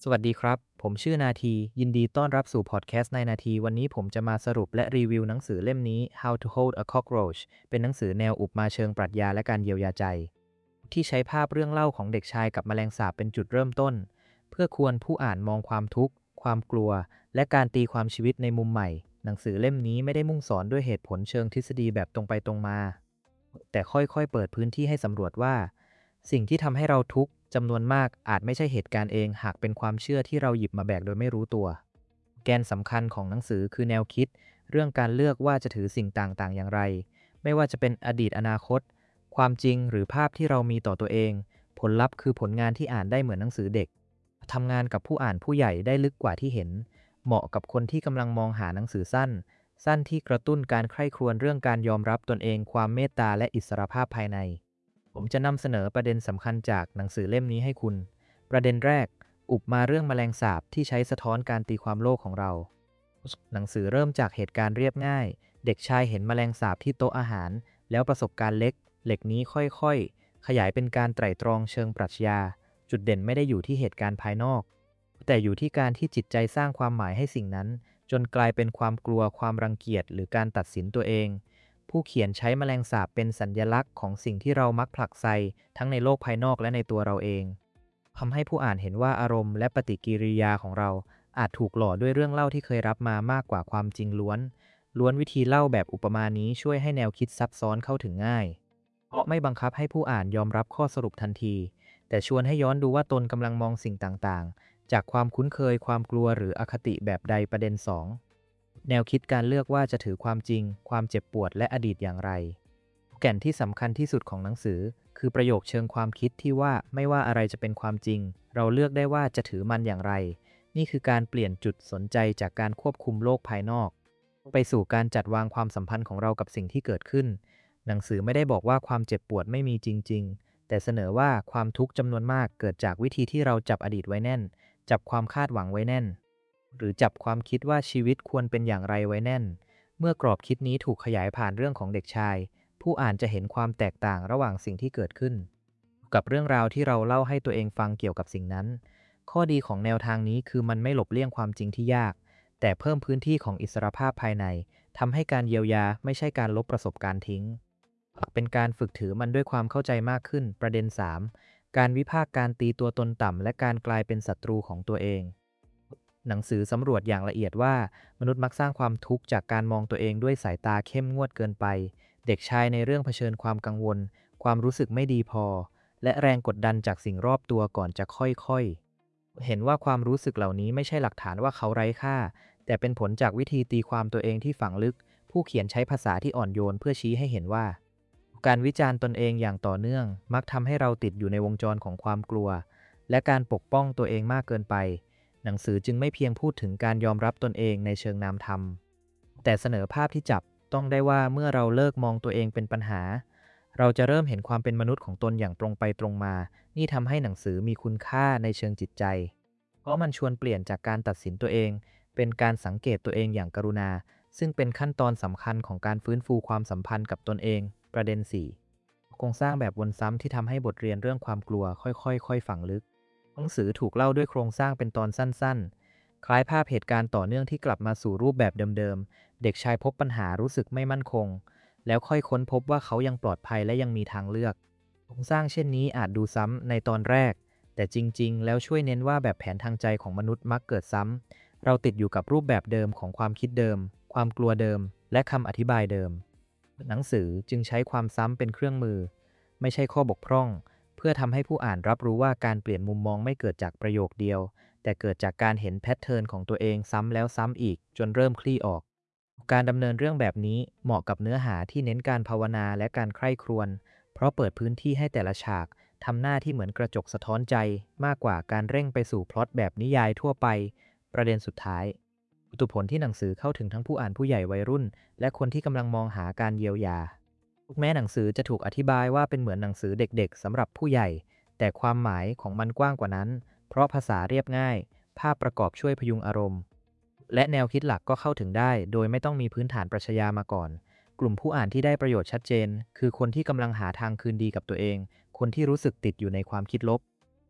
สวัสดีครับผมชื่อนาทียินดีต้อนรับสู่พอดแคสต์ในนาทีวันนี้ผมจะมาสรุปและรีวิวหนังสือเล่มนี้ How to Hold a Cockroach เป็นหนังสือแนวอุปมาเชิงปรัชญาและการเยียวยาใจที่ใช้ภาพเรื่องเล่าของเด็กชายกับแมลงสาบเป็นจุดเริ่มต้นเพื่อควรผู้อ่านมองความทุกข์ความกลัวและการตีความชีวิตในมุมใหม่หนังสือเล่มนี้ไม่ได้มุ่งสอนด้วยเหตุผลเชิงทฤษฎีแบบตรงไปตรงมาแต่ค่อยๆเปิดพื้นที่ให้สำรวจว่าสิ่งที่ทำให้เราทุกข์จำนวนมากอาจไม่ใช่เหตุการณ์เองหากเป็นความเชื่อที่เราหยิบมาแบกโดยไม่รู้ตัวแกนสำคัญของหนังสือคือแนวคิดเรื่องการเลือกว่าจะถือสิ่งต่างๆอย่างไรไม่ว่าจะเป็นอดีตอนาคตความจริงหรือภาพที่เรามีต่อตัวเองผลลัพธ์คือผลงานที่อ่านได้เหมือนหนังสือเด็กทำงานกับผู้อ่านผู้ใหญ่ได้ลึกกว่าที่เห็นเหมาะกับคนที่กำลังมองหาหนังสือสั้นที่กระตุ้นการใคร่ครวญเรื่องการยอมรับตนเองความเมตตาและอิสรภาพภายในผมจะนำเสนอประเด็นสำคัญจากหนังสือเล่มนี้ให้คุณประเด็นแรกอุปมาเรื่องแมลงสาบที่ใช้สะท้อนการตีความโลกของเราหนังสือเริ่มจากเหตุการณ์เรียบง่ายเด็กชายเห็นแมลงสาบที่โต๊ะอาหารแล้วประสบการณ์เหล็กนี้ค่อยๆขยายเป็นการไตร่ตรองเชิงปรัชญาจุดเด่นไม่ได้อยู่ที่เหตุการณ์ภายนอกแต่อยู่ที่การที่จิตใจสร้างความหมายให้สิ่งนั้นจนกลายเป็นความกลัวความรังเกียจหรือการตัดสินตัวเองผู้เขียนใช้แมลงสาบเป็นสัญลักษณ์ของสิ่งที่เรามักผลักไสทั้งในโลกภายนอกและในตัวเราเองทำให้ผู้อ่านเห็นว่าอารมณ์และปฏิกิริยาของเราอาจถูกหล่อด้วยเรื่องเล่าที่เคยรับมามากกว่าความจริงล้วนวิธีเล่าแบบอุปมานี้ช่วยให้แนวคิดซับซ้อนเข้าถึงง่ายเพราะไม่บังคับให้ผู้อ่านยอมรับข้อสรุปทันทีแต่ชวนให้ย้อนดูว่าตนกำลังมองสิ่งต่างๆจากความคุ้นเคยความกลัวหรืออคติแบบใดประเด็น2แนวคิดการเลือกว่าจะถือความจริงความเจ็บปวดและอดีตอย่างไรแก่นที่สำคัญที่สุดของหนังสือคือประโยคเชิงความคิดที่ว่าไม่ว่าอะไรจะเป็นความจริงเราเลือกได้ว่าจะถือมันอย่างไรนี่คือการเปลี่ยนจุดสนใจจากการควบคุมโลกภายนอกไปสู่การจัดวางความสัมพันธ์ของเรากับสิ่งที่เกิดขึ้นหนังสือไม่ได้บอกว่าความเจ็บปวดไม่มีจริงๆแต่เสนอว่าความทุกข์จำนวนมากเกิดจากวิธีที่เราจับอดีตไว้แน่นจับความคาดหวังไว้แน่นหรือจับความคิดว่าชีวิตควรเป็นอย่างไรไว้แน่นเมื่อกรอบคิดนี้ถูกขยายผ่านเรื่องของเด็กชายผู้อ่านจะเห็นความแตกต่างระหว่างสิ่งที่เกิดขึ้นกับเรื่องราวที่เราเล่าให้ตัวเองฟังเกี่ยวกับสิ่งนั้นข้อดีของแนวทางนี้คือมันไม่หลบเลี่ยงความจริงที่ยากแต่เพิ่มพื้นที่ของอิสรภาพภายในทำให้การเยียวยาไม่ใช่การลบประสบการณ์ทิ้งเป็นการฝึกถือมันด้วยความเข้าใจมากขึ้นประเด็น3การวิพากษ์การตีตัวตนต่ำและการกลายเป็นศัตรูของตัวเองหนังสือสำรวจอย่างละเอียดว่ามนุษย์มักสร้างความทุกข์จากการมองตัวเองด้วยสายตาเข้มงวดเกินไปเด็กชายในเรื่องเผชิญความกังวลความรู้สึกไม่ดีพอและแรงกดดันจากสิ่งรอบตัวก่อนจะค่อยๆเห็นว่าความรู้สึกเหล่านี้ไม่ใช่หลักฐานว่าเขาไร้ค่าแต่เป็นผลจากวิธีตีความตัวเองที่ฝังลึกผู้เขียนใช้ภาษาที่อ่อนโยนเพื่อชี้ให้เห็นว่าการวิจารณ์ตนเองอย่างต่อเนื่องมักทำให้เราติดอยู่ในวงจรของความกลัวและการปกป้องตัวเองมากเกินไปหนังสือจึงไม่เพียงพูดถึงการยอมรับตนเองในเชิงนามธรรมแต่เสนอภาพที่จับต้องได้ว่าเมื่อเราเลิกมองตัวเองเป็นปัญหาเราจะเริ่มเห็นความเป็นมนุษย์ของตนอย่างตรงไปตรงมานี่ทำให้หนังสือมีคุณค่าในเชิงจิตใจเพราะมันชวนเปลี่ยนจากการตัดสินตัวเองเป็นการสังเกตตัวเองอย่างกรุณาซึ่งเป็นขั้นตอนสำคัญของการฟื้นฟูความสัมพันธ์กับตนเองประเด็น4โครงสร้างแบบวนซ้ำที่ทำให้บทเรียนเรื่องความกลัวค่อยๆฝังลึกหนังสือถูกเล่าด้วยโครงสร้างเป็นตอนสั้นๆคล้ายภาพเหตุการณ์ต่อเนื่องที่กลับมาสู่รูปแบบเดิมๆเด็กชายพบปัญหารู้สึกไม่มั่นคงแล้วค่อยค้นพบว่าเขายังปลอดภัยและยังมีทางเลือกโครงสร้างเช่นนี้อาจดูซ้ำในตอนแรกแต่จริงๆแล้วช่วยเน้นว่าแบบแผนทางใจของมนุษย์มักเกิดซ้ำเราติดอยู่กับรูปแบบเดิมของความคิดเดิมความกลัวเดิมและคำอธิบายเดิมหนังสือจึงใช้ความซ้ำเป็นเครื่องมือไม่ใช่ข้อบกพร่องเพื่อทำให้ผู้อ่านรับรู้ว่าการเปลี่ยนมุมมองไม่เกิดจากประโยคเดียวแต่เกิดจากการเห็นแพทเทิร์นของตัวเองซ้ำแล้วซ้ำอีกจนเริ่มคลี่ออกการดำเนินเรื่องแบบนี้เหมาะกับเนื้อหาที่เน้นการภาวนาและการใคร่ครวญเพราะเปิดพื้นที่ให้แต่ละฉากทำหน้าที่เหมือนกระจกสะท้อนใจมากกว่าการเร่งไปสู่พล็อตแบบนิยายทั่วไปประเด็นสุดท้ายตุผลที่หนังสือเข้าถึงทั้งผู้อ่านผู้ใหญ่วัยรุ่นและคนที่กำลังมองหาการเยียวยาแม้หนังสือจะถูกอธิบายว่าเป็นเหมือนหนังสือเด็กๆสำหรับผู้ใหญ่แต่ความหมายของมันกว้างกว่านั้นเพราะภาษาเรียบง่ายภาพประกอบช่วยพยุงอารมณ์และแนวคิดหลักก็เข้าถึงได้โดยไม่ต้องมีพื้นฐานปรัชญามาก่อนกลุ่มผู้อ่านที่ได้ประโยชน์ชัดเจนคือคนที่กำลังหาทางคืนดีกับตัวเองคนที่รู้สึกติดอยู่ในความคิดลบ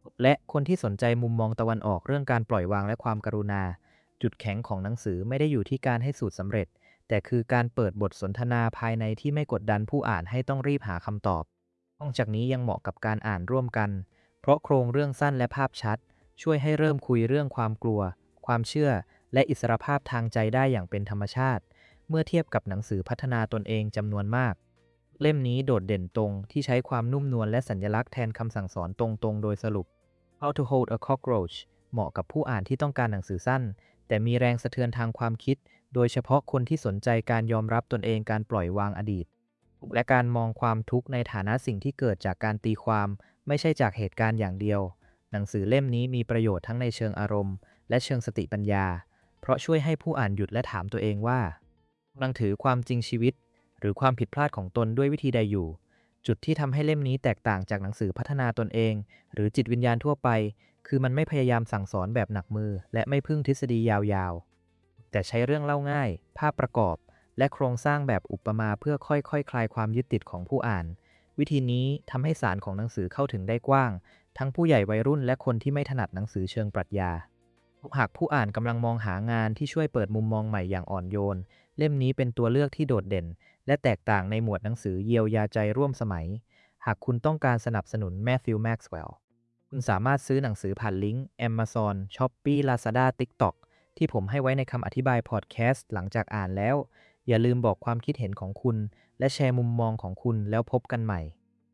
และคนที่สนใจมุมมองตะวันออกเรื่องการปล่อยวางและความกรุณาจุดแข็งของหนังสือไม่ได้อยู่ที่การให้สูตรสำเร็จแต่คือการเปิดบทสนทนาภายในที่ไม่กดดันผู้อ่านให้ต้องรีบหาคำตอบนอกจากนี้ยังเหมาะกับการอ่านร่วมกันเพราะโครงเรื่องสั้นและภาพชัดช่วยให้เริ่มคุยเรื่องความกลัวความเชื่อและอิสรภาพทางใจได้อย่างเป็นธรรมชาติเมื่อเทียบกับหนังสือพัฒนาตนเองจำนวนมากเล่มนี้โดดเด่นตรงที่ใช้ความนุ่มนวลและสัญลักษณ์แทนคำสั่งสอนตรงๆโดยสรุป How to Hold a Cockroach เหมาะกับผู้อ่านที่ต้องการหนังสือสั้นแต่มีแรงสะเทือนทางความคิดโดยเฉพาะคนที่สนใจการยอมรับตนเองการปล่อยวางอดีตและการมองความทุกข์ในฐานะสิ่งที่เกิดจากการตีความไม่ใช่จากเหตุการณ์อย่างเดียวหนังสือเล่มนี้มีประโยชน์ทั้งในเชิงอารมณ์และเชิงสติปัญญาเพราะช่วยให้ผู้อ่านหยุดและถามตัวเองว่ากำลังถือความจริงชีวิตหรือความผิดพลาดของตนด้วยวิธีใดอยู่จุดที่ทำให้เล่มนี้แตกต่างจากหนังสือพัฒนาตนเองหรือจิตวิญญาณทั่วไปคือมันไม่พยายามสั่งสอนแบบหนักมือและไม่พึ่งทฤษฎียาวๆแต่ใช้เรื่องเล่าง่ายภาพประกอบและโครงสร้างแบบอุปมาเพื่อค่อยๆคลายความยึดติดของผู้อ่านวิธีนี้ทำให้สารของหนังสือเข้าถึงได้กว้างทั้งผู้ใหญ่วัยรุ่นและคนที่ไม่ถนัดหนังสือเชิงปรัชญาหากผู้อ่านกำลังมองหางานที่ช่วยเปิดมุมมองใหม่อย่างอ่อนโยนเล่มนี้เป็นตัวเลือกที่โดดเด่นและแตกต่างในหมวดหนังสือเยียวยาใจร่วมสมัยหากคุณต้องการสนับสนุนแมทธิว แม็กซ์เวลล์คุณสามารถซื้อหนังสือผ่านลิงก์ Amazon Shopee Lazada TikTok ที่ผมให้ไว้ในคำอธิบายพอดแคสต์หลังจากอ่านแล้วอย่าลืมบอกความคิดเห็นของคุณและแชร์มุมมองของคุณแล้วพบกันใหม่